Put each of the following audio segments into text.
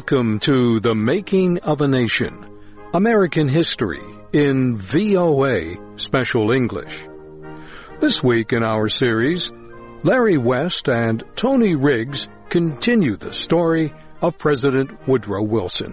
Welcome to The Making of a Nation, American History in VOA Special English. This week in our series, Larry West and Tony Riggs continue the story of President Woodrow Wilson.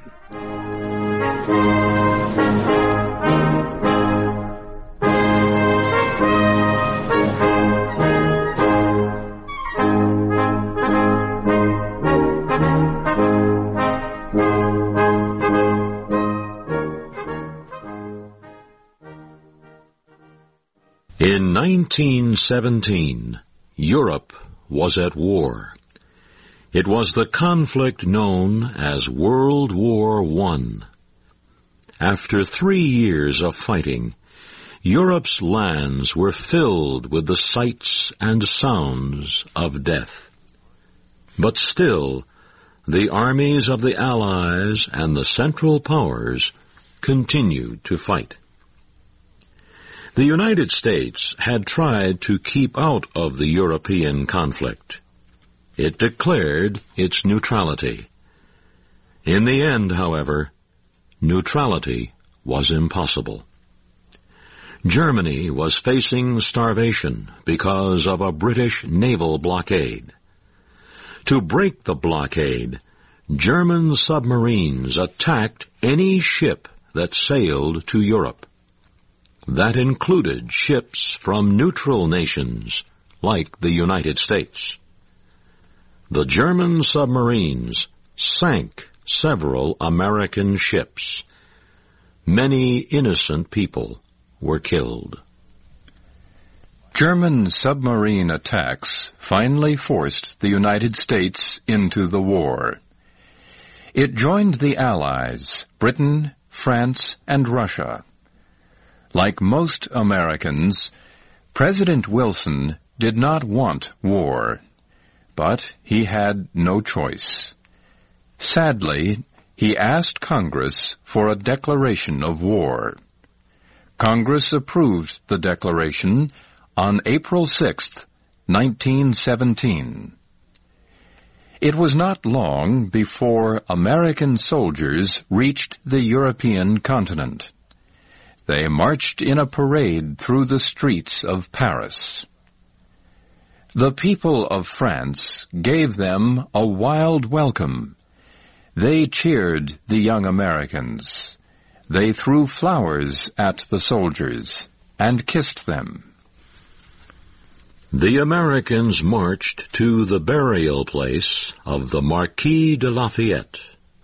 In 1917, Europe was at war. It was the conflict known as World War I. After 3 years of fighting, Europe's lands were filled with the sights and sounds of death. But still, the armies of the Allies and the Central Powers continued to fight. The United States had tried to keep out of the European conflict. It declared its neutrality. In the end, however, neutrality was impossible. Germany was facing starvation because of a British naval blockade. To break the blockade, German submarines attacked any ship that sailed to Europe. That included ships from neutral nations like the United States. The German submarines sank several American ships. Many innocent people were killed. German submarine attacks finally forced the United States into the war. It joined the Allies, Britain, France, and Russia. Like most Americans, President Wilson did not want war, but he had no choice. Sadly, he asked Congress for a declaration of war. Congress approved the declaration on April 6, 1917. It was not long before American soldiers reached the European continent. They marched in a parade through the streets of Paris. The people of France gave them a wild welcome. They cheered the young Americans. They threw flowers at the soldiers and kissed them. The Americans marched to the burial place of the Marquis de Lafayette.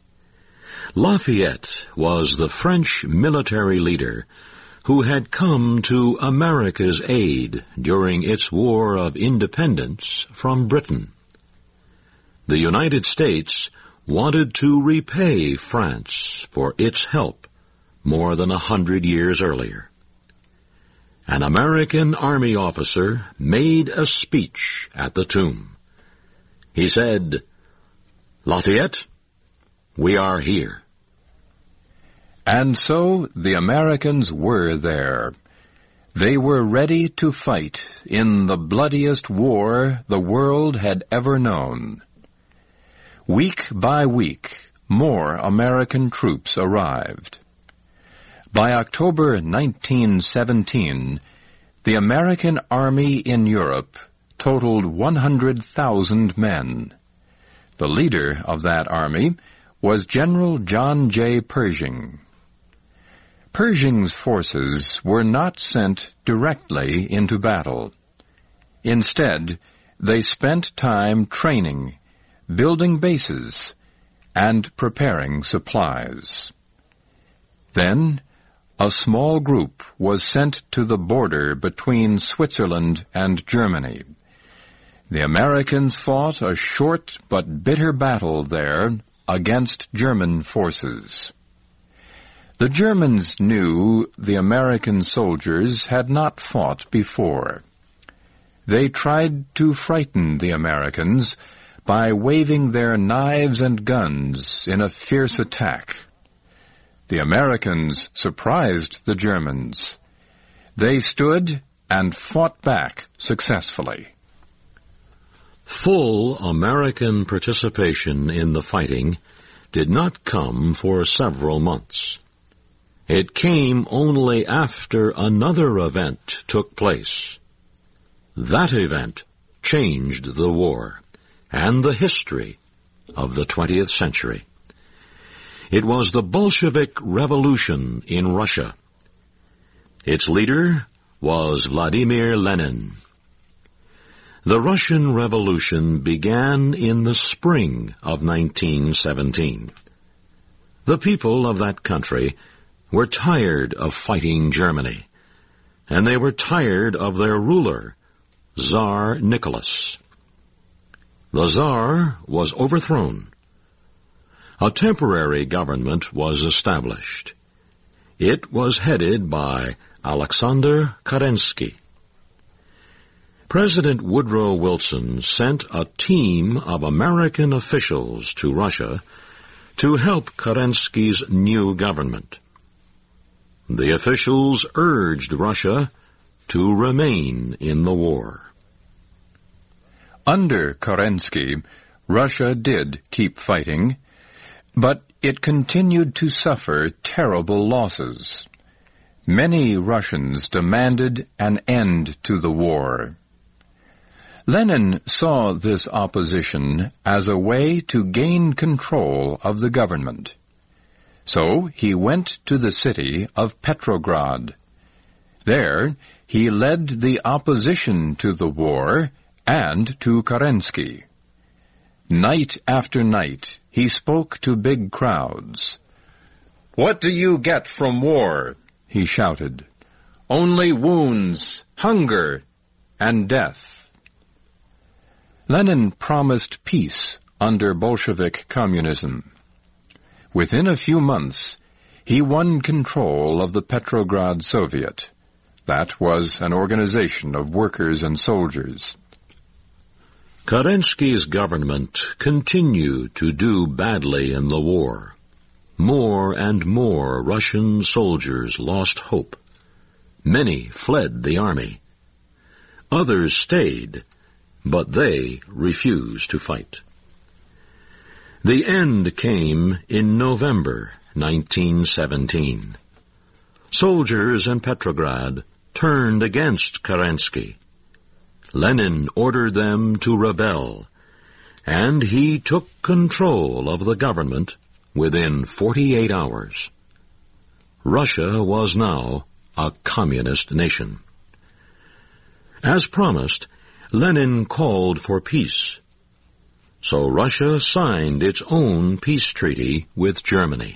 Lafayette was the French military leader who had come to America's aid during its War of Independence from Britain. The United States wanted to repay France for its help more than 100 years earlier. An American army officer made a speech at the tomb. He said, "Lafayette, we are here." And so the Americans were there. They were ready to fight in the bloodiest war the world had ever known. Week by week, more American troops arrived. By October 1917, the American army in Europe totaled 100,000 men. The leader of that army was General John J. Pershing. Pershing's forces were not sent directly into battle. Instead, they spent time training, building bases, and preparing supplies. Then, a small group was sent to the border between Switzerland and Germany. The Americans fought a short but bitter battle there against German forces. The Germans knew the American soldiers had not fought before. They tried to frighten the Americans by waving their knives and guns in a fierce attack. The Americans surprised the Germans. They stood and fought back successfully. Full American participation in the fighting did not come for several months. It came only after another event took place. That event changed the war and the history of the 20th century. It was the Bolshevik Revolution in Russia. Its leader was Vladimir Lenin. The Russian Revolution began in the spring of 1917. The people of that country were tired of fighting Germany, and they were tired of their ruler, Tsar Nicholas. The Tsar was overthrown. A temporary government was established. It was headed by Alexander Kerensky. President Woodrow Wilson sent a team of American officials to Russia to help Kerensky's new government. The officials urged Russia to remain in the war. Under Kerensky, Russia did keep fighting, but it continued to suffer terrible losses. Many Russians demanded an end to the war. Lenin saw this opposition as a way to gain control of the government. So he went to the city of Petrograd. There he led the opposition to the war and to Kerensky. Night after night he spoke to big crowds. "What do you get from war?" he shouted. "Only wounds, hunger, and death." Lenin promised peace under Bolshevik communism. Within a few months, he won control of the Petrograd Soviet. That was an organization of workers and soldiers. Kerensky's government continued to do badly in the war. More and more Russian soldiers lost hope. Many fled the army. Others stayed, but they refused to fight. The end came in November 1917. Soldiers in Petrograd turned against Kerensky. Lenin ordered them to rebel, and he took control of the government within 48 hours. Russia was now a communist nation. As promised, Lenin called for peace. So Russia signed its own peace treaty with Germany.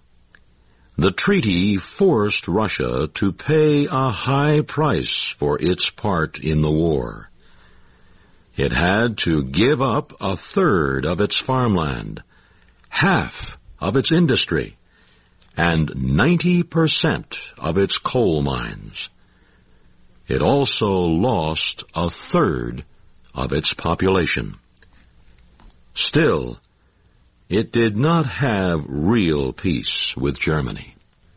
The treaty forced Russia to pay a high price for its part in the war. It had to give up a third of its farmland, half of its industry, and 90% of its coal mines. It also lost a third of its population. Still, it did not have real peace with Germany.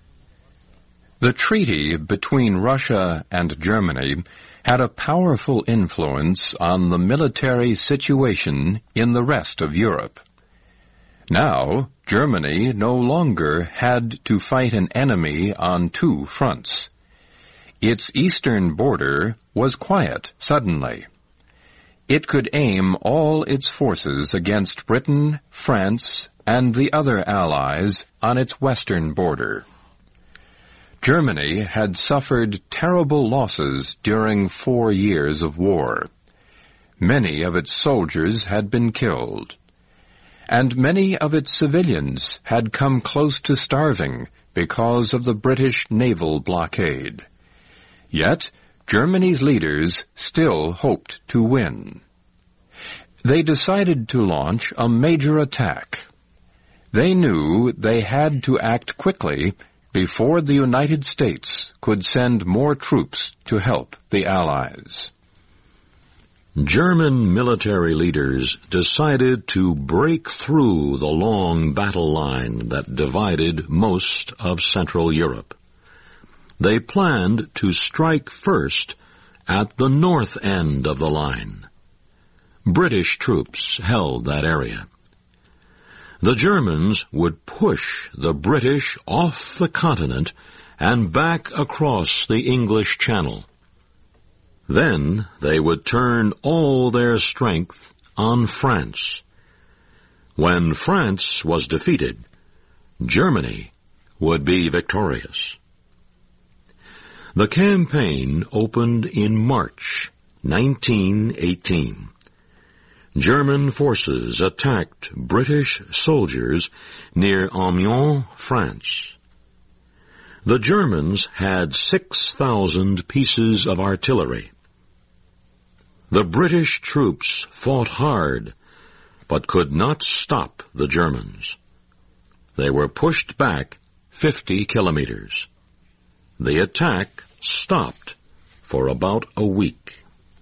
The treaty between Russia and Germany had a powerful influence on the military situation in the rest of Europe. Now, Germany no longer had to fight an enemy on two fronts. Its eastern border was quiet suddenly. It could aim all its forces against Britain, France, and the other allies on its western border. Germany had suffered terrible losses during 4 years of war. Many of its soldiers had been killed, and many of its civilians had come close to starving because of the British naval blockade. Yet, Germany's leaders still hoped to win. They decided to launch a major attack. They knew they had to act quickly before the United States could send more troops to help the Allies. German military leaders decided to break through the long battle line that divided most of Central Europe. They planned to strike first at the north end of the line. British troops held that area. The Germans would push the British off the continent and back across the English Channel. Then they would turn all their strength on France. When France was defeated, Germany would be victorious. The campaign opened in March 1918. German forces attacked British soldiers near Amiens, France. The Germans had 6,000 pieces of artillery. The British troops fought hard, but could not stop the Germans. They were pushed back 50 kilometers. The attack stopped for about a week.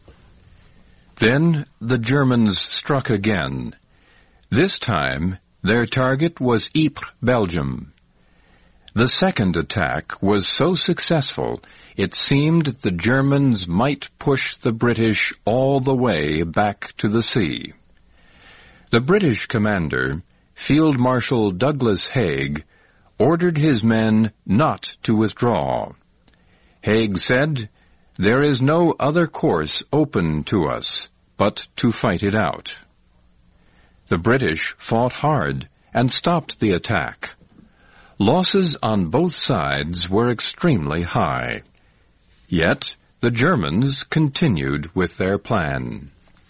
Then the Germans struck again. This time, their target was Ypres, Belgium. The second attack was so successful, it seemed the Germans might push the British all the way back to the sea. The British commander, Field Marshal Douglas Haig, ordered his men not to withdraw. Haig said, "There is no other course open to us but to fight it out." The British fought hard and stopped the attack. Losses on both sides were extremely high. Yet the Germans continued with their plan.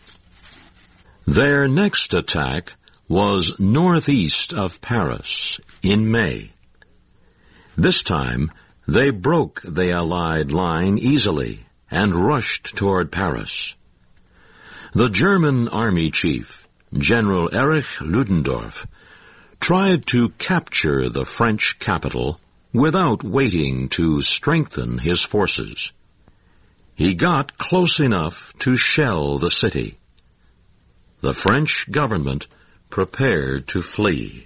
Their next attack was northeast of Paris in May. This time they broke the Allied line easily and rushed toward Paris. The German army chief, General Erich Ludendorff, tried to capture the French capital without waiting to strengthen his forces. He got close enough to shell the city. The French government prepared to flee.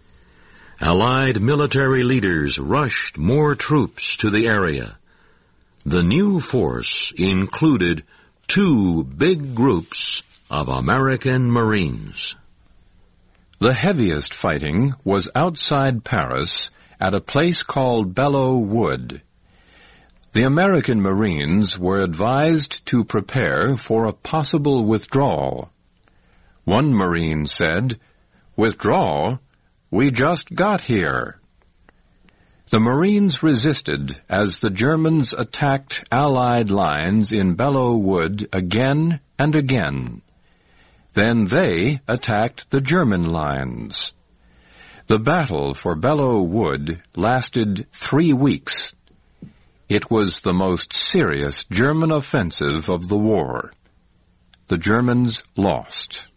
Allied military leaders rushed more troops to the area. The new force included 2 big groups of American Marines. The heaviest fighting was outside Paris at a place called Belleau Wood. The American Marines were advised to prepare for a possible withdrawal. One Marine said, "Withdraw? We just got here." The Marines resisted as the Germans attacked Allied lines in Belleau Wood again and again. Then they attacked the German lines. The battle for Belleau Wood lasted 3 weeks. It was the most serious German offensive of the war. The Germans lost.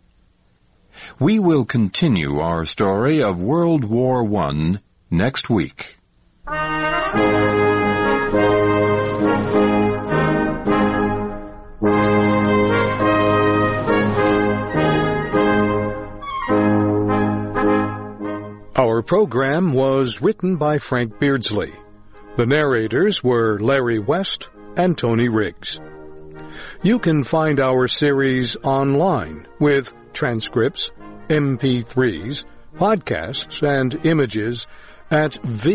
We will continue our story of World War I next week. Our program was written by Frank Beardsley. The narrators were Larry West and Tony Riggs. You can find our series online with transcripts, MP3s, podcasts, and images at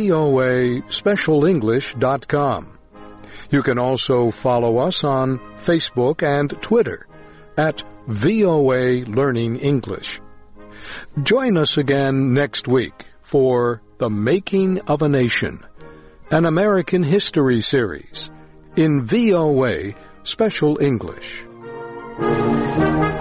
voaspecialenglish.com. You can also follow us on Facebook and Twitter at VOA Learning English. Join us again next week for The Making of a Nation, an American history series in VOA Special English.